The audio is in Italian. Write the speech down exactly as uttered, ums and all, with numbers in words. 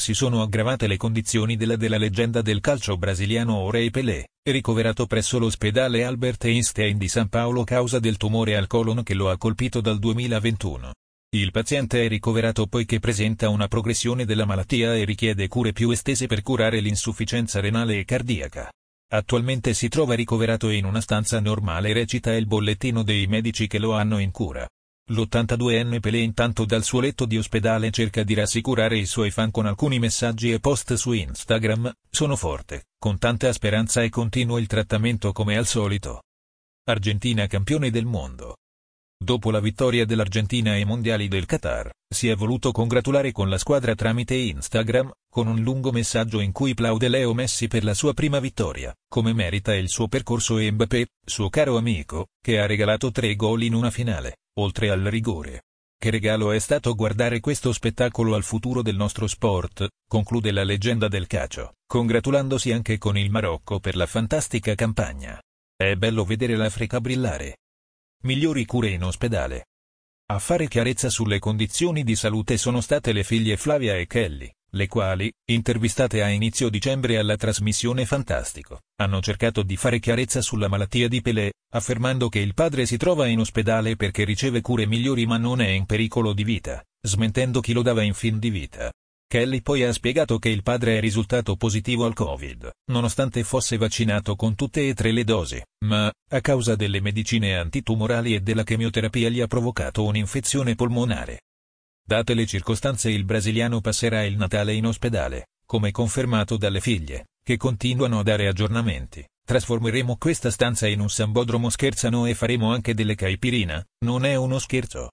si sono aggravate le condizioni della della leggenda del calcio brasiliano Orey Pelé, ricoverato presso l'ospedale Albert Einstein di San Paolo causa del tumore al colon che lo ha colpito dal duemilaventuno. Il paziente è ricoverato poiché presenta una progressione della malattia e richiede cure più estese per curare l'insufficienza renale e cardiaca. Attualmente si trova ricoverato in una stanza normale, recita il bollettino dei medici che lo hanno in cura. L'ottantaduenne Pelé intanto dal suo letto di ospedale cerca di rassicurare i suoi fan con alcuni messaggi e post su Instagram: sono forte, con tanta speranza e continuo il trattamento come al solito. Argentina campione del mondo. Dopo la vittoria dell'Argentina ai mondiali del Qatar, si è voluto congratulare con la squadra tramite Instagram, con un lungo messaggio in cui plaude Leo Messi per la sua prima vittoria, come merita il suo percorso e Mbappé, suo caro amico, che ha regalato tre gol in una finale, oltre al rigore. Che regalo è stato guardare questo spettacolo al futuro del nostro sport, conclude la leggenda del calcio, congratulandosi anche con il Marocco per la fantastica campagna. È bello vedere l'Africa brillare. Migliori cure in ospedale. A fare chiarezza sulle condizioni di salute sono state le figlie Flavia e Kelly, le quali, intervistate a inizio dicembre alla trasmissione Fantastico, hanno cercato di fare chiarezza sulla malattia di Pelé, affermando che il padre si trova in ospedale perché riceve cure migliori ma non è in pericolo di vita, smentendo chi lo dava in fin di vita. Kelly poi ha spiegato che il padre è risultato positivo al Covid, nonostante fosse vaccinato con tutte e tre le dosi, ma, a causa delle medicine antitumorali e della chemioterapia gli ha provocato un'infezione polmonare. Date le circostanze, il brasiliano passerà il Natale in ospedale, come confermato dalle figlie, che continuano a dare aggiornamenti. Trasformeremo questa stanza in un sambodromo, scherzano, e faremo anche delle caipirina, non è uno scherzo.